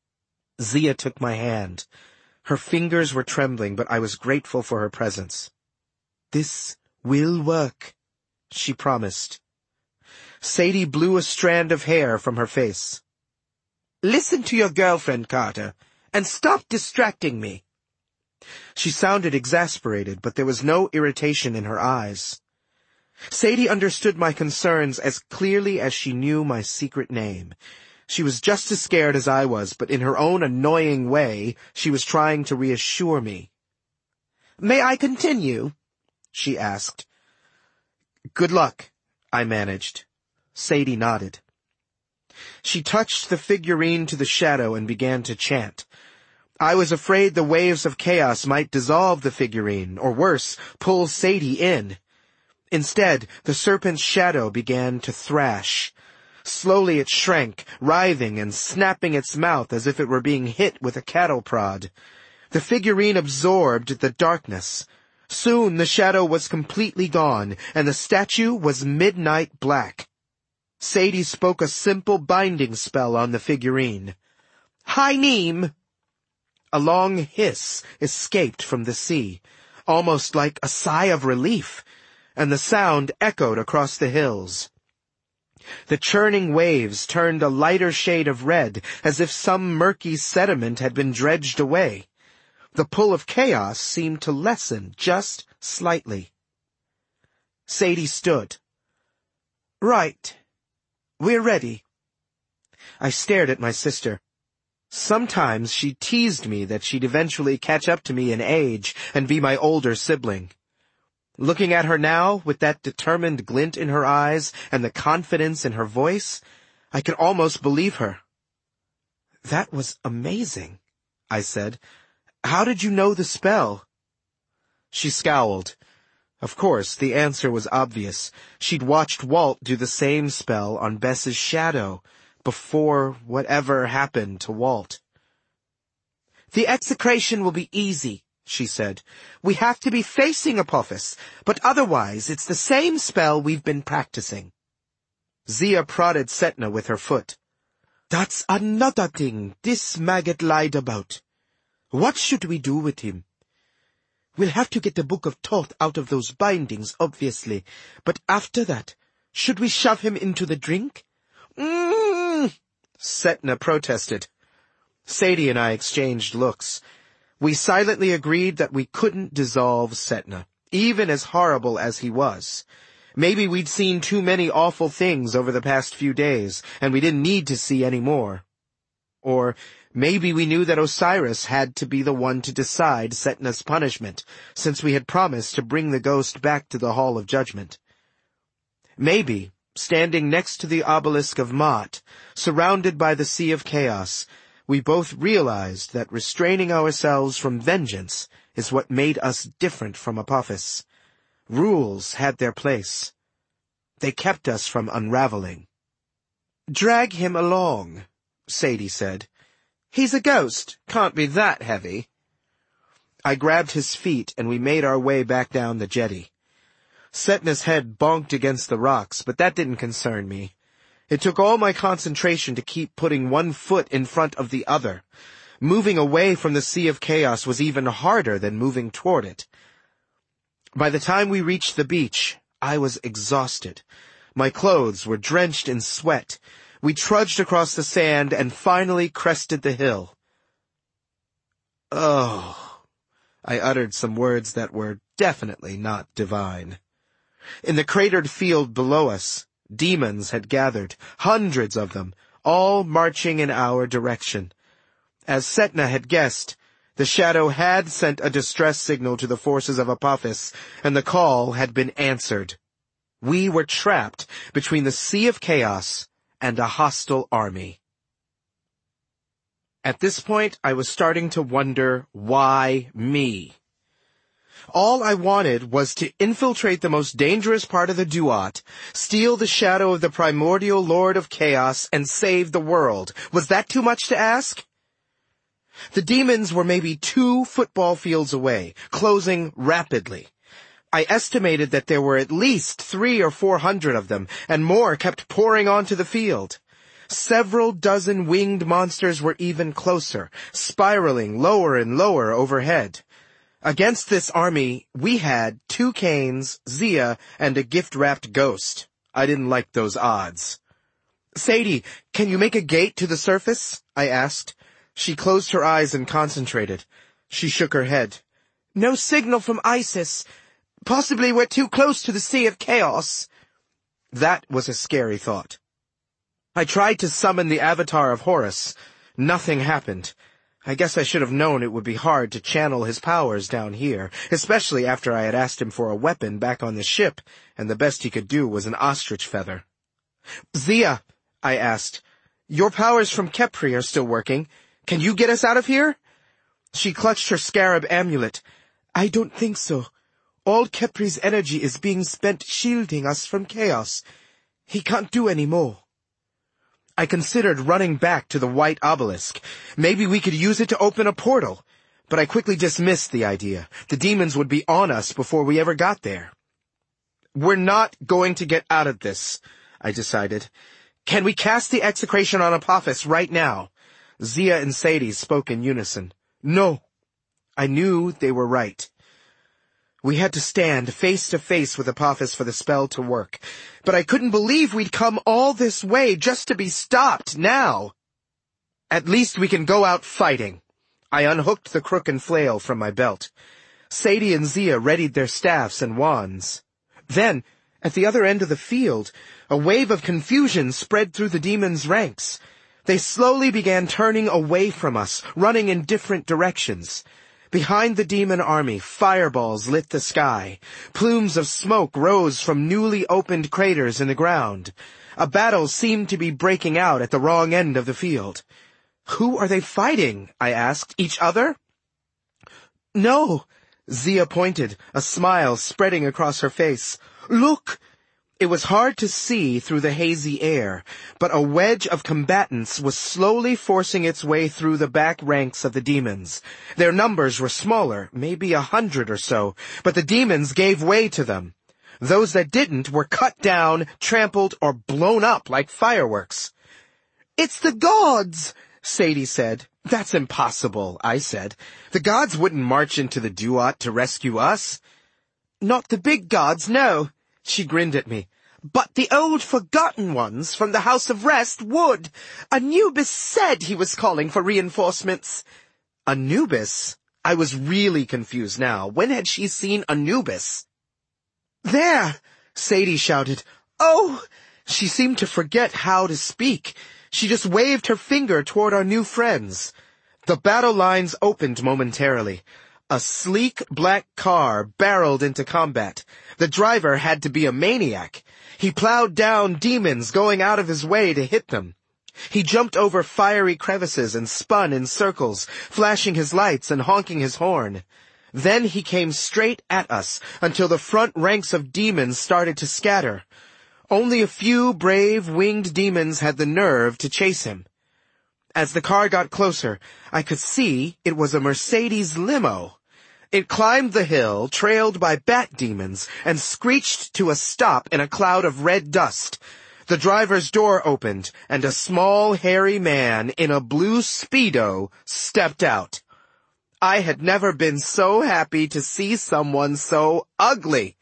Zia took my hand. Her fingers were trembling, but I was grateful for her presence. "This will work," she promised. Sadie blew a strand of hair from her face. "Listen to your girlfriend, Carter, and stop distracting me." She sounded exasperated, but there was no irritation in her eyes. Sadie understood my concerns as clearly as she knew my secret name. She was just as scared as I was, but in her own annoying way, she was trying to reassure me. "May I continue?" she asked. "Good luck," I managed. Sadie nodded. She touched the figurine to the shadow and began to chant. I was afraid the waves of chaos might dissolve the figurine, or worse, pull Sadie in. Instead, the serpent's shadow began to thrash. Slowly it shrank, writhing and snapping its mouth as if it were being hit with a cattle prod. The figurine absorbed the darkness. Soon the shadow was completely gone, and the statue was midnight black. Sadie spoke a simple binding spell on the figurine. "Hi-Neem!" A long hiss escaped from the sea, almost like a sigh of relief, and the sound echoed across the hills. The churning waves turned a lighter shade of red, as if some murky sediment had been dredged away. The pull of chaos seemed to lessen just slightly. Sadie stood. "Right. We're ready." I stared at my sister. Sometimes she teased me that she'd eventually catch up to me in age and be my older sibling. Looking at her now, with that determined glint in her eyes and the confidence in her voice, I could almost believe her. "That was amazing," I said. "How did you know the spell?" She scowled. Of course, the answer was obvious. She'd watched Walt do the same spell on Bess's shadow before whatever happened to Walt. "The execration will be easy," she said. "We have to be facing Apophis, but otherwise it's the same spell we've been practicing." Zia prodded Setna with her foot. "That's another thing this maggot lied about. What should we do with him? We'll have to get the Book of Thoth out of those bindings, obviously, but after that, should we shove him into the drink?" Setna protested. Sadie and I exchanged looks. We silently agreed that we couldn't dissolve Setna, even as horrible as he was. Maybe we'd seen too many awful things over the past few days, and we didn't need to see any more. Or maybe we knew that Osiris had to be the one to decide Setna's punishment, since we had promised to bring the ghost back to the Hall of Judgment. Maybe, standing next to the obelisk of Maat, surrounded by the Sea of Chaos, we both realized that restraining ourselves from vengeance is what made us different from Apophis. Rules had their place. They kept us from unraveling. "Drag him along," Sadie said. "He's a ghost. Can't be that heavy." I grabbed his feet and we made our way back down the jetty. Setna's head bonked against the rocks, but that didn't concern me. It took all my concentration to keep putting one foot in front of the other. Moving away from the Sea of Chaos was even harder than moving toward it. By the time we reached the beach, I was exhausted. My clothes were drenched in sweat. We trudged across the sand and finally crested the hill. "Oh," I uttered some words that were definitely not divine. In the cratered field below us, demons had gathered, hundreds of them, all marching in our direction. As Setna had guessed, the shadow had sent a distress signal to the forces of Apophis, and the call had been answered. We were trapped between the Sea of Chaos and a hostile army. At this point, I was starting to wonder, why me? All I wanted was to infiltrate the most dangerous part of the Duat, steal the shadow of the primordial Lord of Chaos, and save the world. Was that too much to ask? The demons were maybe 2 football fields away, closing rapidly. I estimated that there were at least 300 or 400 of them, and more kept pouring onto the field. Several dozen winged monsters were even closer, spiraling lower and lower overhead. Against this army, we had 2 Cains, Zia, and a gift-wrapped ghost. I didn't like those odds. "Sadie, can you make a gate to the surface?" I asked. She closed her eyes and concentrated. She shook her head. "No signal from Isis. Possibly we're too close to the Sea of Chaos." That was a scary thought. I tried to summon the avatar of Horus. Nothing happened. I guess I should have known it would be hard to channel his powers down here, especially after I had asked him for a weapon back on the ship, and the best he could do was an ostrich feather. "Zia," I asked, "your powers from Khepri are still working. Can you get us out of here?" She clutched her scarab amulet. I don't think so. All Kepri's energy is being spent shielding us from chaos. He can't do any more. I considered running back to the white obelisk. Maybe we could use it to open a portal. But I quickly dismissed the idea. The demons would be on us before we ever got there. We're not going to get out of this, I decided. Can we cast the execration on Apophis right now? Zia and Sadie spoke in unison. No. I knew they were right. We had to stand face to face with Apophis for the spell to work. But I couldn't believe we'd come all this way just to be stopped now. At least we can go out fighting. I unhooked the crook and flail from my belt. Sadie and Zia readied their staffs and wands. Then, at the other end of the field, a wave of confusion spread through the demons' ranks. They slowly began turning away from us, running in different directions. Behind the demon army, fireballs lit the sky. Plumes of smoke rose from newly opened craters in the ground. A battle seemed to be breaking out at the wrong end of the field. Who are they fighting? I asked. Each other? No, Zia pointed, a smile spreading across her face. Look! It was hard to see through the hazy air, but a wedge of combatants was slowly forcing its way through the back ranks of the demons. Their numbers were smaller, maybe 100 or so, but the demons gave way to them. Those that didn't were cut down, trampled, or blown up like fireworks. It's the gods! Sadie said. That's impossible, I said. The gods wouldn't march into the Duat to rescue us. Not the big gods, no. She grinned at me. But the old forgotten ones from the House of Rest would. Anubis said he was calling for reinforcements. Anubis? I was really confused now. When had she seen Anubis? There! Sadie shouted. Oh! She seemed to forget how to speak. She just waved her finger toward our new friends. The battle lines opened momentarily. A sleek black car barreled into combat. The driver had to be a maniac. He plowed down demons, going out of his way to hit them. He jumped over fiery crevices and spun in circles, flashing his lights and honking his horn. Then he came straight at us until the front ranks of demons started to scatter. Only a few brave winged demons had the nerve to chase him. As the car got closer, I could see it was a Mercedes limo. It climbed the hill, trailed by bat demons, and screeched to a stop in a cloud of red dust. The driver's door opened, and a small, hairy man in a blue Speedo stepped out. I had never been so happy to see someone so ugly.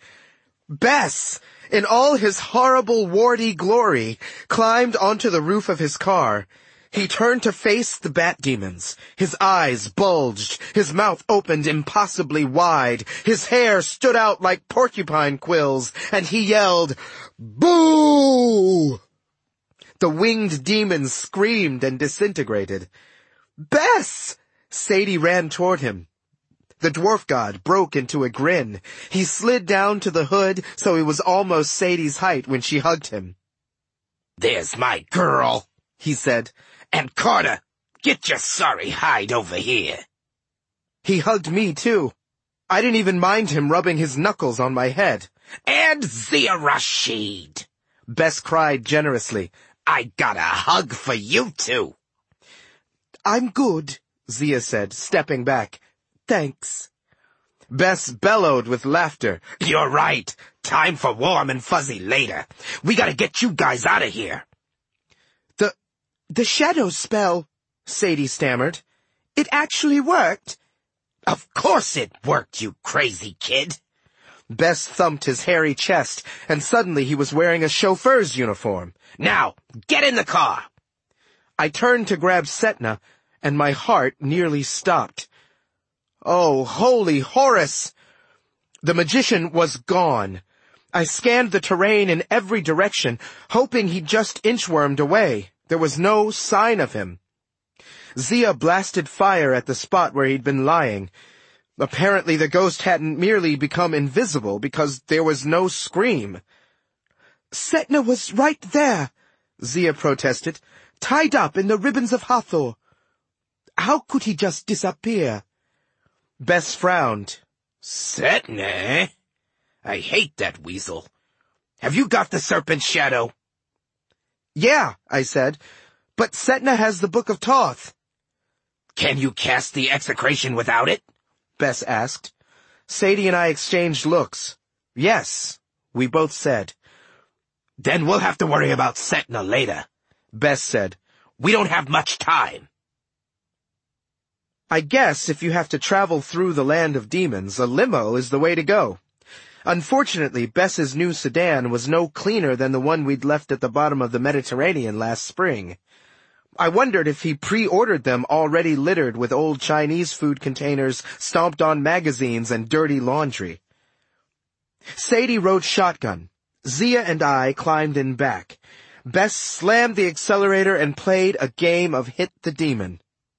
Bess, in all his horrible warty glory, climbed onto the roof of his car. He turned to face the bat demons. His eyes bulged, his mouth opened impossibly wide, his hair stood out like porcupine quills, and he yelled, "Boo!" The winged demons screamed and disintegrated. Bess! Sadie ran toward him. The dwarf god broke into a grin. He slid down to the hood so he was almost Sadie's height when she hugged him. There's my girl, he said. And Carter, get your sorry hide over here. He hugged me, too. I didn't even mind him rubbing his knuckles on my head. And Zia Rashid, Bess cried generously. I got a hug for you, too. I'm good, Zia said, stepping back. Thanks. Bess bellowed with laughter. You're right. Time for warm and fuzzy later. We gotta get you guys out of here. The shadow spell, Sadie stammered. It actually worked. Of course it worked, you crazy kid. Bess thumped his hairy chest, and suddenly he was wearing a chauffeur's uniform. Now, get in the car. I turned to grab Setna, and my heart nearly stopped. Oh, holy Horus! The magician was gone. I scanned the terrain in every direction, hoping he'd just inchwormed away. There was no sign of him. Zia blasted fire at the spot where he'd been lying. Apparently the ghost hadn't merely become invisible because there was no scream. Setna was right there, Zia protested, tied up in the ribbons of Hathor. How could he just disappear? Bess frowned. Setna, eh? I hate that weasel. Have you got the serpent shadow? Yeah, I said, but Setna has the Book of Thoth. Can you cast the execration without it? Bess asked. Sadie and I exchanged looks. Yes, we both said. Then we'll have to worry about Setna later, Bess said. We don't have much time. I guess if you have to travel through the land of demons, a limo is the way to go. Unfortunately, Bess's new sedan was no cleaner than the one we'd left at the bottom of the Mediterranean last spring. I wondered if he pre-ordered them already littered with old Chinese food containers, stomped-on magazines, and dirty laundry. Sadie rode shotgun. Zia and I climbed in back. Bess slammed the accelerator and played a game of Hit the Demon.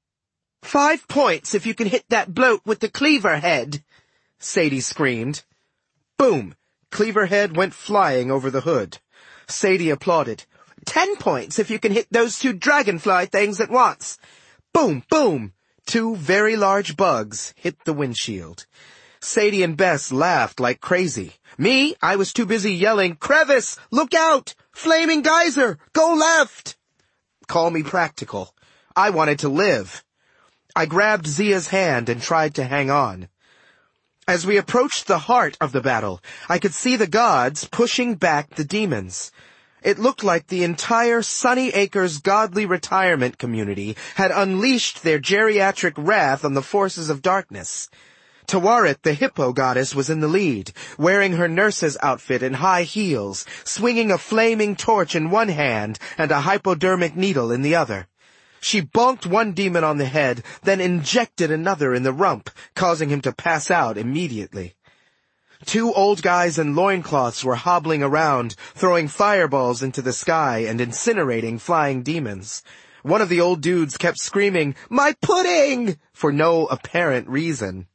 5 points if you can hit that bloat with the cleaver head, Sadie screamed. Boom! Cleaver head went flying over the hood. Sadie applauded. 10 points if you can hit those 2 dragonfly things at once. Boom, boom! 2 very large bugs hit the windshield. Sadie and Bess laughed like crazy. Me, I was too busy yelling, Crevice! Look out! Flaming geyser! Go left! Call me practical. I wanted to live. I grabbed Zia's hand and tried to hang on. As we approached the heart of the battle, I could see the gods pushing back the demons. It looked like the entire Sunny Acres godly retirement community had unleashed their geriatric wrath on the forces of darkness. Tawaret, the hippo goddess, was in the lead, wearing her nurse's outfit and high heels, swinging a flaming torch in one hand and a hypodermic needle in the other. She bonked one demon on the head, then injected another in the rump, causing him to pass out immediately. 2 old guys in loincloths were hobbling around, throwing fireballs into the sky and incinerating flying demons. One of the old dudes kept screaming, "My pudding!" for no apparent reason.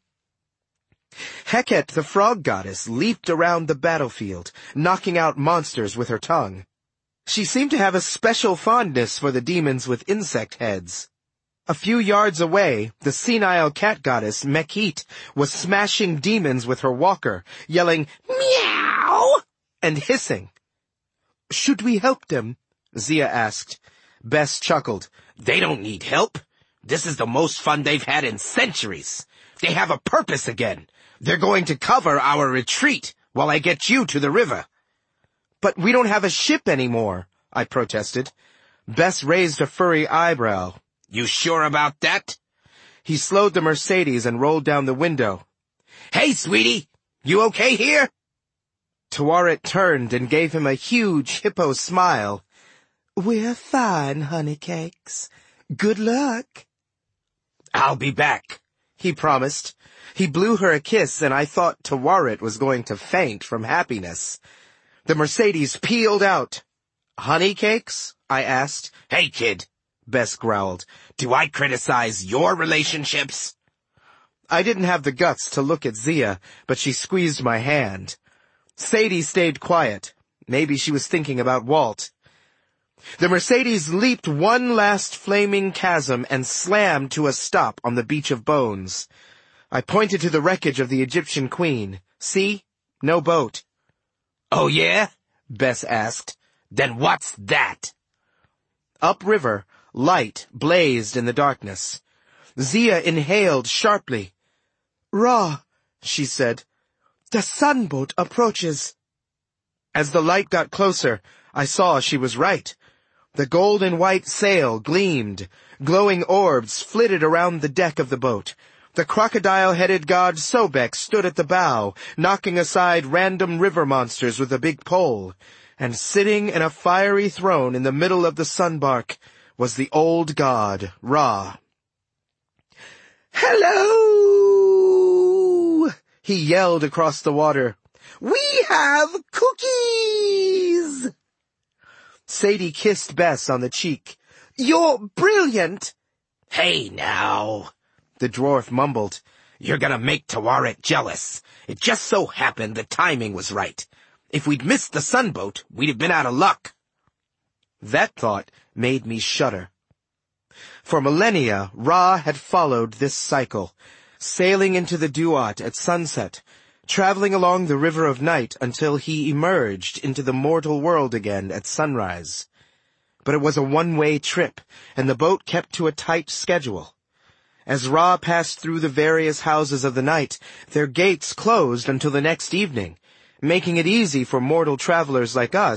Heket, the frog goddess, leaped around the battlefield, knocking out monsters with her tongue. She seemed to have a special fondness for the demons with insect heads. A few yards away, the senile cat goddess, Mekhet, was smashing demons with her walker, yelling, "Meow!" and hissing. "Should we help them?" Zia asked. Bess chuckled. They don't need help. This is the most fun they've had in centuries. They have a purpose again. They're going to cover our retreat while I get you to the river. But we don't have a ship anymore, I protested. Bess raised a furry eyebrow. You sure about that? He slowed the Mercedes and rolled down the window. Hey, sweetie, you okay here? Tawaret turned and gave him a huge hippo smile. We're fine, honeycakes. Good luck. I'll be back, he promised. He blew her a kiss, and I thought Tawaret was going to faint from happiness. The Mercedes peeled out. Honeycakes? I asked. Hey, kid, Bess growled. Do I criticize your relationships? I didn't have the guts to look at Zia, but she squeezed my hand. Sadie stayed quiet. Maybe she was thinking about Walt. The Mercedes leaped one last flaming chasm and slammed to a stop on the beach of bones. I pointed to the wreckage of the Egyptian queen. See? No boat. Oh, yeah? Bess asked. Then what's that? Upriver, light blazed in the darkness. Zia inhaled sharply. Ra, she said. The sunboat approaches. As the light got closer, I saw she was right. The gold and white sail gleamed. Glowing orbs flitted around the deck of the boat. The crocodile-headed god Sobek stood at the bow, knocking aside random river monsters with a big pole. And sitting in a fiery throne in the middle of the sunbark was the old god, Ra. Hello! He yelled across the water. We have cookies! Sadie kissed Bess on the cheek. You're brilliant! Hey, now, the dwarf mumbled. You're gonna make Tawaret jealous. It just so happened the timing was right. If we'd missed the sunboat, we'd have been out of luck. That thought made me shudder. For millennia, Ra had followed this cycle. sailing into the Duat at sunset, traveling along the river of night until he emerged into the mortal world again at sunrise. But it was a one-way trip, and the boat kept to a tight schedule. As Ra passed through the various houses of the night, their gates closed until the next evening, making it easy for mortal travelers like us